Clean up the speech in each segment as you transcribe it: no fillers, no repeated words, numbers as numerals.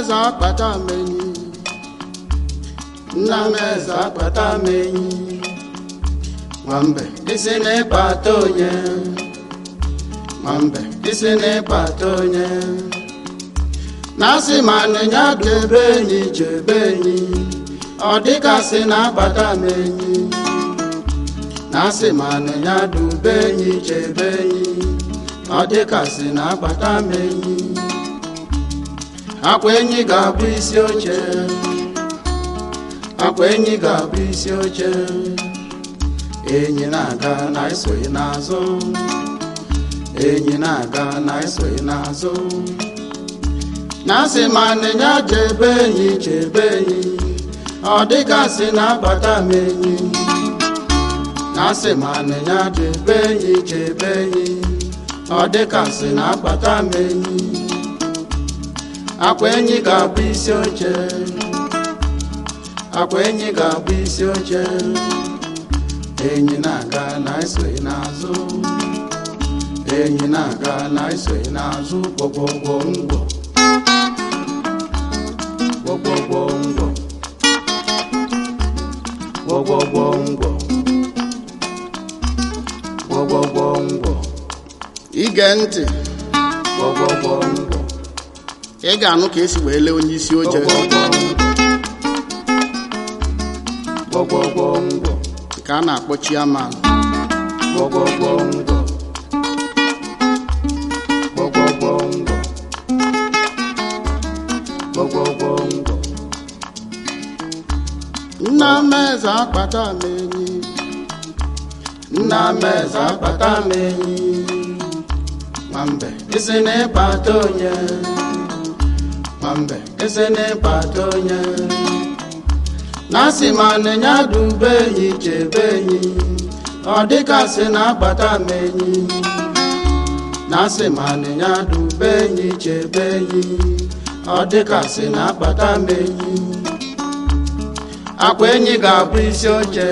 eze akpata menyi nna m eze akpata menyi nwambe isi n'ịkpata onye nwambe isi n'ịkpata onye na-asị ma nịnya debe enyi chebe enyi ọ dịkasị na-akpata m enyi na-asị ma nịnya dube enyi chebe enyi ọ dịkasị na-akpata m enyi akwa enyi ga-abụ isi oche akwa enyi ga-abụ isi oche enyi na-aga na esoghị n'azụ enyi na-aga na esoghị n'azụ na-asị ma nịnya chebe enyi chebe enyi ọ dịgasị na-akpata m enyi na-asị ma nịnya chebe enyi chebe enyi ọ dịgasị na-akpata m enyi akwa enyi ga-abụ isi oche akwa enyi ga-abụ isi oche enyi na-aga na esoghị n'azụ enyi na-aga na esoghị n'azụ gwogwogwo ngwo gwogwogwo gwogwogwo gwogwogwo ige ntị gwogwogwo ị ga-anụ ka esi wee lee onye isi oche gwogwogwo ka a na-akpọ chairman gwogwogwo nna m eze akpata m enyi nna m eze akpata m enyi nwambe isi n'ịkpata onye nwambe isi n'ịkpata onye na-asị ma nịnya dube enyi chebe enyi ọ dịkasị na-akpata m enyi na-asị ma nịnya dube enyi chebe enyi ọ dịkasị na-akpata m enyi akwa enyi ga-abụ isi oche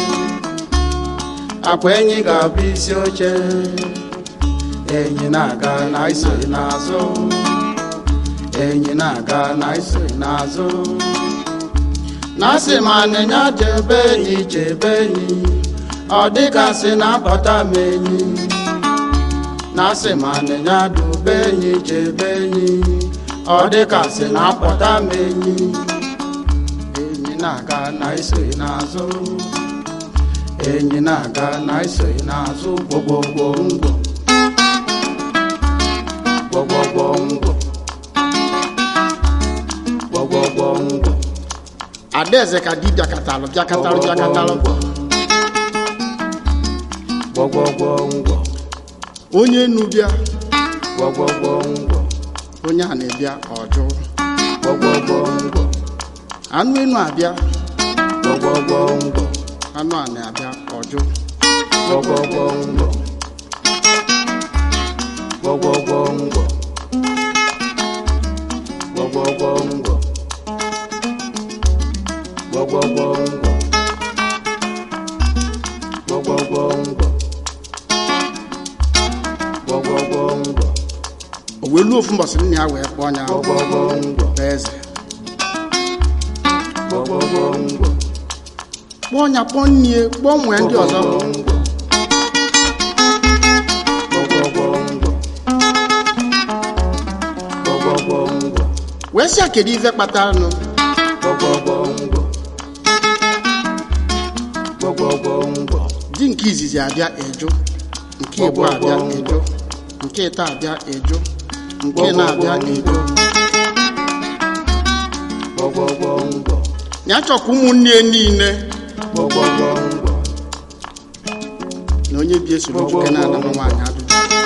akwa enyi ga-abụ isi oche enyi na-aga na isoghị n'azụ enyi na-aga na isoghị n'azụ na-asị ma nịnya chebe enyi chebe enyi ọ dịgasị na-akpata m enyi na-asị ma nịnya dube enyi chebe enyi ọ dịgasị na-akpọta m enyi enyi na-aga na isoghị n'azụ enyi na-aga na isoghị n'azụ gwogwogwo ngwo gwogwogwo ngwo gwogwogwo ngwo adaeze ka di bịakatalụ gwogwogwo ngwo onye enu bịa gwogwogwo ngwo onye a na-ebịa ọjụ gwogwogwo ngwo anụ enu abịa gwogwogwo ngwo anụ a na-abịa ọjụ gwogwogwo ngwo gwogwogwo ngwo gwogwogwo ngwo gwogwogwo ngwo gwogwogwo ngwo gwogwogwo ngwo o wee luo ofu mbọsị nna ya wee kpọọ ya gwogwogwo ngwo eze gwogwogwo ngwo kpọọ ya kpọọ nnie kpọọ nwee ndị ọzọ wee sị kedu ife kpatara nụ di nke izizi abịa eju nke igbo abịa eju nke ịta abịa eju nke na-abịa eju ya chọkwa ụmụnne niile na onye bi esoro nwoke na-ana nwaanyị adụ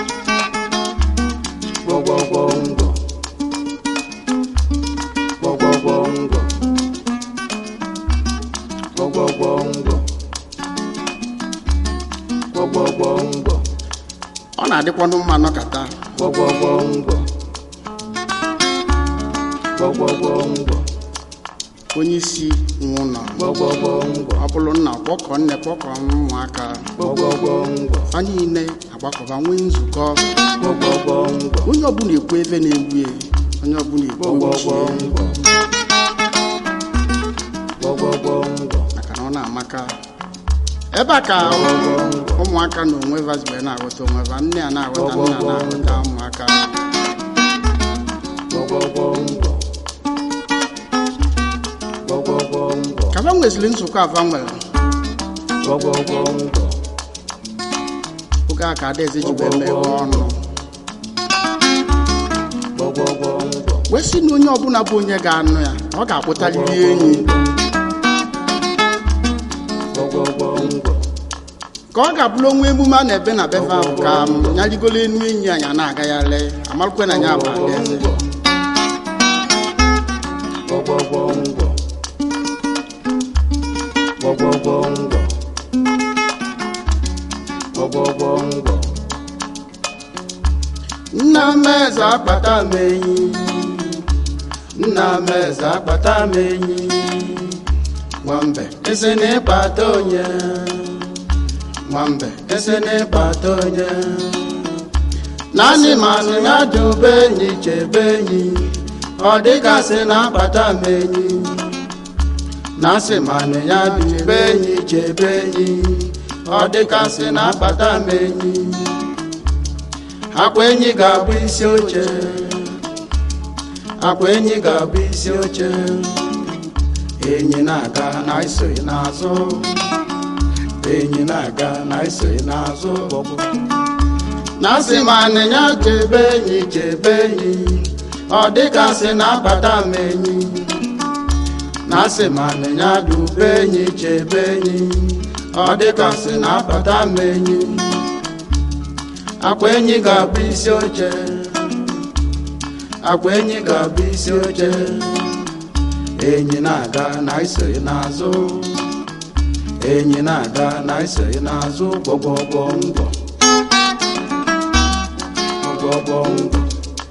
ọ na-adịkwanụ mma nọkata onye isi nwe ụlọ ọ bụrụ nna kpọkọ nne kpọkọ ụmụaka fa niile agbakọba nwee nzukọ onye ọbụla ekwu ebe na-egbu onye ọbụla igbo maka na ọ na-amaka ebe a ka ụmụaka na onwe vazibe na-aghọta onwe va nne a na-aghọta nne a na-aghọta ụmụaka ka va nwezili nzukọ ava nwere oge a ka adaeze ji wee meghe ọnụ wee sị na onye ọbụla bụ onye ga-anụ ya ọ ga-akpụtaliri enyi ka ọ ga-abụrụ onwe emume a na-ebe na befe ahụ ka ya rigolo enu enyi anyị na-agagharị amarụkwe na ya bụ adaeze nna m eze akpata m enyi nna m eze akpata m enyi nwambe ese na-ekpata onye nwambe ese na-ekpata onye naanị manụ ya dube enyi chebe enyi ọ dịgasị na-akpata m enyi na-asị manụ ya dube enyi chebe enyi ọ dịgasị na-akpata m enyi akwa enyi ga-abụ isi oche akwa enyi ga-abụ isi oche enyi na-aga na isoghị n'azụ enyi na-aga na isoghị n'azụ na-asị ma anịnya chebe enyi ọ dịgasị na-akpata m enyi na-asị ma anịnya dube enyi chebe enyi ọ dịgasị na-akpata m enyi akwa enyi ga-abụ isi oche akwa enyi ga-abụ isi oche enyi na-aga na isoghị n'azụ enyi na-aga na isoghị n'azụ gbọgbọgbọ ngwọ gbọgbọgbọ ngwọ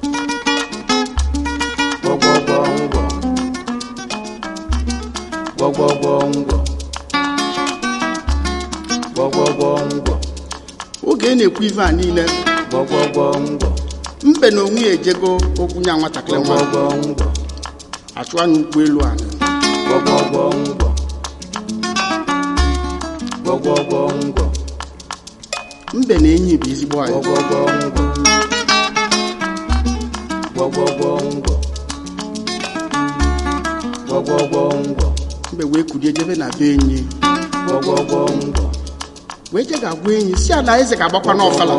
gbọgbọgbọ ngwọ gbọgbọgbọ ngwọ gbọgbọgbọ ngwọ oge na-ekwu ife a niile mbe na onwe ya ejego okwu nya nwatakịrị nwa achụwa n'ụkwụ elu ala mbe na enyi bụ ezigbo anyị mbe wee kulie jebe na be enyi wee je ga-agwa enyi si ala eze ga-agbakwa n'ọfala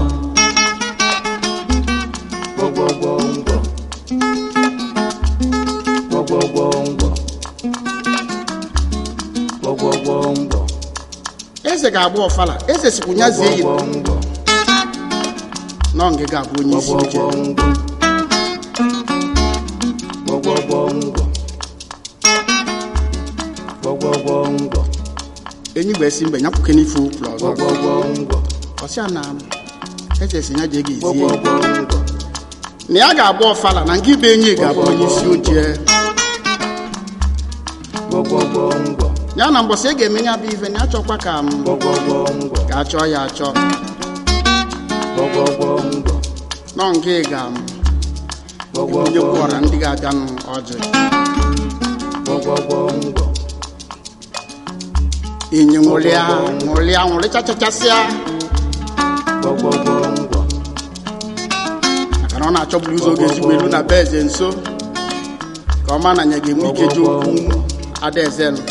eze ga-agba ọfala eze sikwu nyazie yi nọ nge ga-abụ onye isi oche enyi gbe si mbe nyakwuke n'ife ụkwụ ọzọ ọsịa na eze si nya je ga-ezie na ya ga-agba ọfala na nke ibe enyi ga-abụ onye isi oche ya na mbọsị ị ga-eme ya bụ ife na achọkwa ka m ga-achọ ya achọ nọ nke ga onye kwọra ndị ga-abịanụ ọjị enyi nwụrịchachachasịa maka na ọ na-achọburu ụzọ oge ezigbo elu na be eze nso ka ọ ma na nya ga-enwe ike ji okwu adaeze nụ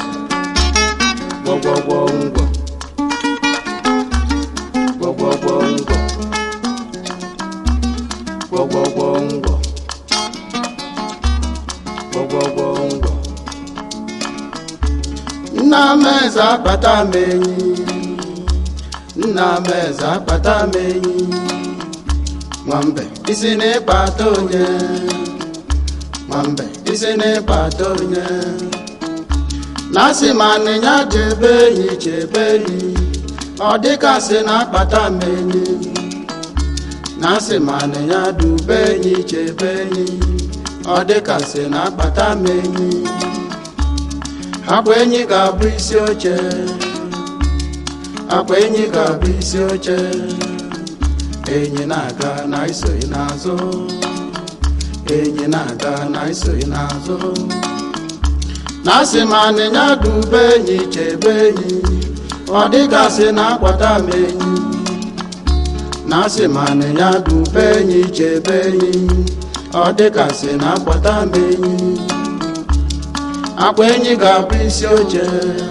nna m eze akpata m enyi nna m eze akpata m enyi nwambe isi na-ekpata onye nwambe isi na-ekpata onye na-asị ma anịnya chebe enyi ọ dịgasị na-akpata m enyi na-asị ma anịnya dube enyi chebe enyi ọ dịgasị na-akpata m enyi akwa enyi ga-abụ isi oche akwa enyi ga-abụ isi oche enyi na-aga na isoghị n'azụ enyi na-aga na isoghị n'azụ na-asị ma anịnya dube enyi chebe enyi ọ dịgasị na-akwata m enyi na-asị ma anịnya dube enyi chebe enyi ọ dịgasị na-akwata m enyi akwa enyi ga-abụ isi oche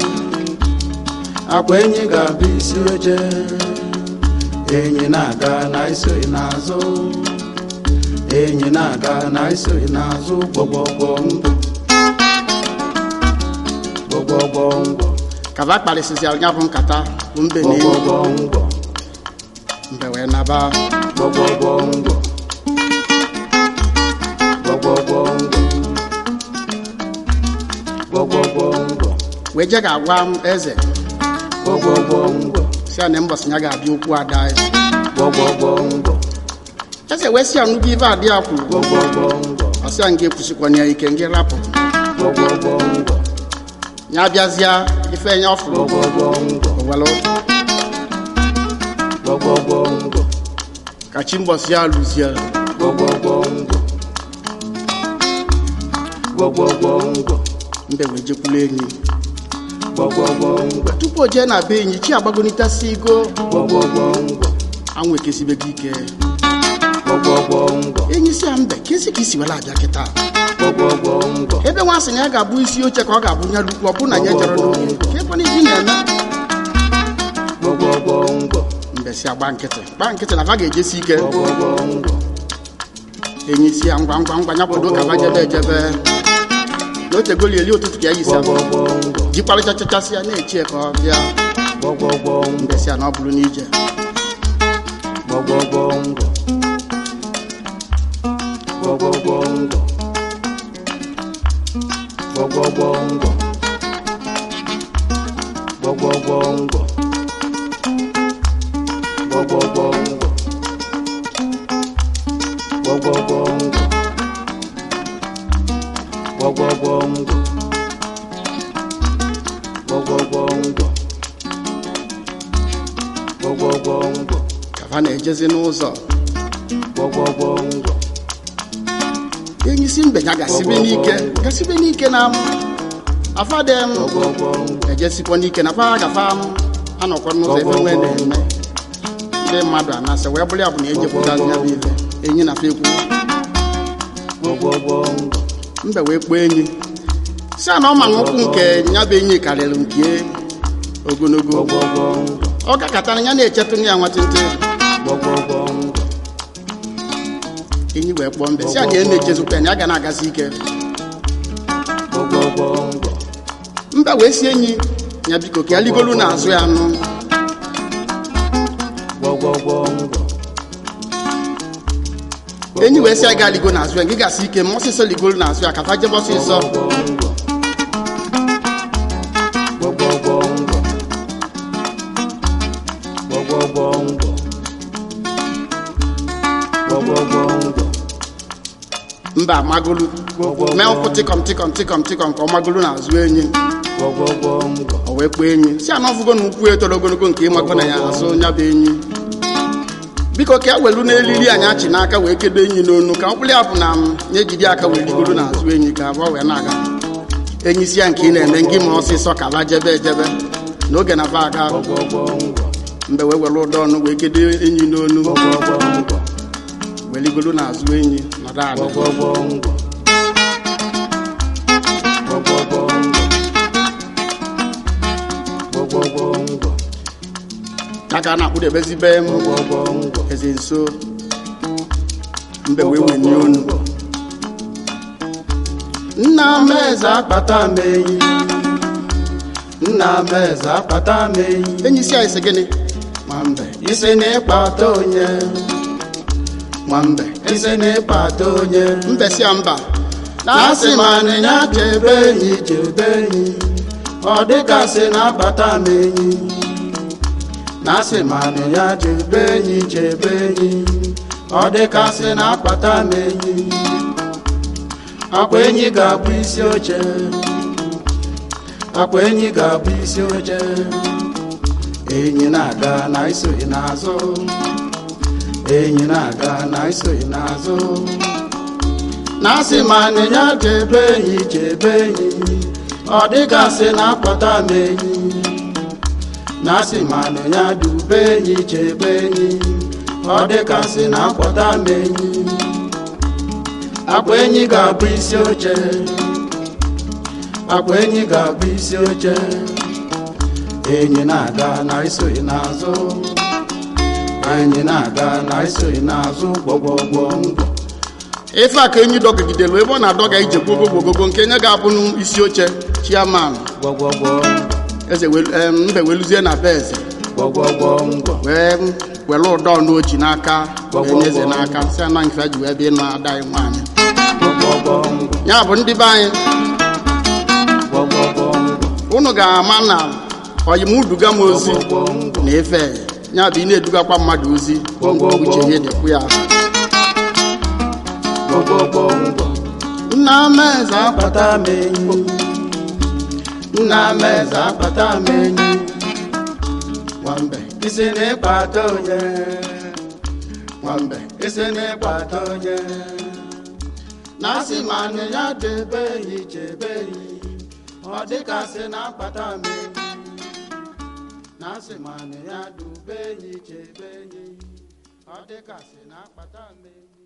akwa enyi ga-abụ isi oche enyi na-aga na isoghị n'azụ enyi na-aga na isoghị n'azụ gbọgbọgbọ ngwọ kava kparịsịsịara ya bụ nkata bụ mbe na enyi mbe wee naba gbọgbọgbọ ngwọ wee je ga-agwa m eze gbọgbọgbọ ngwọ si ya na mbọsị ya ga-abịa okwu ada gbọgbọgbọ ngwọ eze wee si ya nnukwu ibe adị ya kwuru gbọgbọgbọ ngwọ ọsị ya nga ekwusikwana ya ike nga rapụ gbọgbọgbọ ngwọ ya bịazịa ife enye ọfụrụ gbọgbọgbọ ngwọ owelu gbọgbọgbọ ngwọ ka chi mbọsị ya lụzie gbọgbọgbọ ngwọ gbọgbọgbọ ngwọ mbe wee jekwulu enyi gbọgbọgbọ ngwọ tupu o jee na be enyi chi agbagonitasi igo gbọgbọgbọ ngwọ anwụ ekesibego ike gbọgbọgbọ ngwọ enyi si ya mbe kesi ka isi wela abịa kịta gbọgbọgbọ ngwọ ebe nwa sị na ya ga-abụ isi oche ka ọ ga-abụ nya lukwu ọ bụ na ya jere n'oge ka ekwana ihi na-eme gbọgbọgbọ ngwọ mbe si agba nkịtị na va ga-ejesi ike gbọgbọgbọ ngwọ enyi si ya ngwa ya kwado ka va jebe ejebe na otegolieli ụtụtụ ka ya yisi gbọgbọgbọ ngwọ jikparịchachachasị ya na-echie ka ọ bịa gbọgbọgbọ ngwọ mbe si ya na ọ bụrụ n'ije gbọgbọgbọ ngwọ gbọgbọgbọ ngwọ gbọgbọgbọ ngwọ gbọgbọgbọ ngwọ gbọgbọgbọ ngwọ gbọgbọgbọ ngwọ gbọgbọgbọ ngwọ gbọgbọgbọ ngwọ gbọgbọgbọ ngwọ ka va na-ejezi n'ụzọ gbọgbọgbọ ngwọ enyi si mbe ya gasibe n'ike na afadem gbọgbọgbọ ngwọ ejesikwa n'ike na fa gafa anọkwa n'ụzọ ebe nwee na-eme ndị mmadụ anasị wee bụrụ ya bụ na ejepụtazi ya bụ ife enyi na fa ekwu gbọgbọgbọ ngwọ mbe wee kpọọ enyi si a na ọ ma n'ụkwụ nke ya bụ enyi karịrị nke ogologo gbọgbọgbọ ngwọ ọ gakọtara ya na-echetụ ya nwatịntị gbọgbọgbọ ngwọ enyi wee kpọọ mbe si a na na-echezukwa ya ga na-agazi ike gbọgbọgbọ ngwọ mbe wee si enyi ya biko ka ya ligolu n'azụ ya nụ gbọgbọgbọ ngwọ enyi wee si ya gaa ligo n'azụ ya gị gasị ike ma ọsịsọ ligolu n'azụ ya ka fa jebe ọsịsọ gbọgbọgbọ ngwọ gbọgbọgbọ ngwọ gbọgbọgbọ ngwọ mba magolu mee ụkwụ tịkọm ka ọ magolu n'azụ enyi gbọgbọgbọ ngwọ o wee kpọọ enyi si a na ọfụgo na ukwu etoro ogologo nke ịmago na ya azụ nya bụ enyi biko ka e welu n'elili anyị achị n'aka wee kedo enyi n'onu ka mkpụrụ ya bụ na nye ejide aka wee ligoro n'azụ enyi ka abụọ wee na-aga enyi si ya nke ị na-eme ngị ma ọsịsọ ka ba jebe ejebe n'oge na ba aga gbọgbọgbọ ngwọ mbe wee were ụdọ ọnụ wee kedo enyi n'onu gbọgbọgbọ ngwọ wee ligoro n'azụ enyi nọdụ ala gbọgbọgbọ ngwọ gbọgbọgbọ ngwọ gbọgbọgbọ ngwọ ya ka a na-akpụdebezibe m gbọgbọgbọ ngwọ eze nso mbe wee wenye onu nna m eze akpata m enyi nna m eze akpata m enyi enyi si anyị sị gịnị nwambe isi na ịkpata onye nwambe isi na ịkpata onye mbe si ya mba na-asị ma anịnya chebe enyi ọ dịgasị na-akpata m enyi na-asị ma anịnya chebe enyi ọ dịgasị na-akpata m enyi akwa enyi ga-abụ isi oche akwa enyi ga-abụ isi oche enyi na-aga na isoghị n'azụ enyi na-aga na isoghị n'azụ na asị ma ya chebe enyi ọ dịgasị na-akpọta m enyi na asị ma ya dube enyi chebe enyi ọ dịgasị na-akpọta m enyi akwa enyi ga-abụ isi oche akwa enyi ga-abụ isi oche enyi na-aga na isoghị n'azụ enyi na-aga na isoghị n'azụ gbọgbọgbọ ngwọ ife a ka enyi dọgidelu ebe ọ na-adọga ije gbogogogogo nke nye ga-abụ n'isi oche chiaman gbọgbọgbọ eze mbe weluzie na be eze gbọgbọgbọ ngwọ wee were ụdọ n'ochi n'aka wee nye eze n'aka si ana nke ji wee bịa ịnụ ada anyị nwaanyị gbọgbọgbọ ngwọ ya bụ ndị be anyị gbọgbọgbọ ngwọ unu ga-ama na oyimuduga m ozi na efe ya bụ ị na-edugakwa mmadụ ozi uche ihe dịkwu ya nna m eze akpata m enyi nna m eze akpata m enyi nwambe isi na-ekpata onye nwambe isi na-ekpata onye na asị ma nne ya debe enyi chebe enyi ọ dịgasị na-akpata m enyi na asị ma nne ya dube enyi chebe enyi ọ dịgasị na-akpata m enyi